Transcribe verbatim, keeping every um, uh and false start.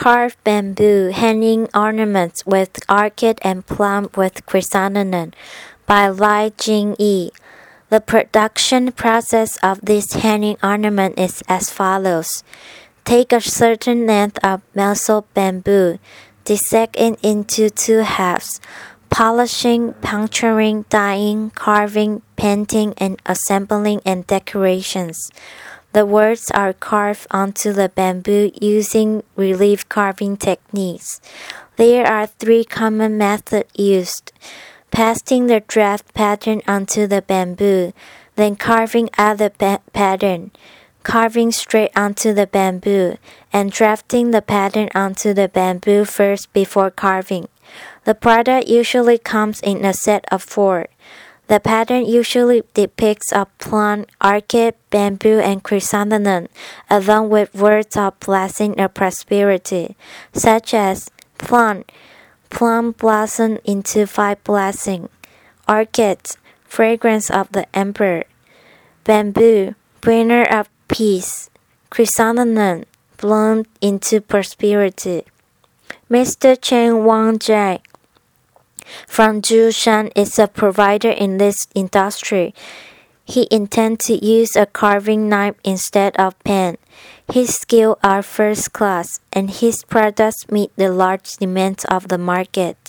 Carved bamboo hanging ornaments with orchid and plum with chrysanthemum by Lai Jing-yi. The production process of this hanging ornament is as follows. Take a certain length of Meso bamboo, dissect it into two halves, polishing, puncturing, dyeing, carving, painting, and assembling and decorations. The words are carved onto the bamboo using relief carving techniques. There are three common methods used. Pasting the draft pattern onto the bamboo, then carving out the pa- pattern, carving straight onto the bamboo, and drafting the pattern onto the bamboo first before carving. The product usually comes in a set of four. The pattern usually depicts a plum, orchid, bamboo, and chrysanthemum, along with words of blessing or prosperity, such as plum, plum blossom into five blessing, orchids, fragrance of the emperor, bamboo, bringer of peace, chrysanthemum, bloomed into prosperity. Mister Chen Wangjie from Zhoushan is a provider in this industry. He intends to use a carving knife instead of pen. His skills are first class, and his products meet the large demands of the market.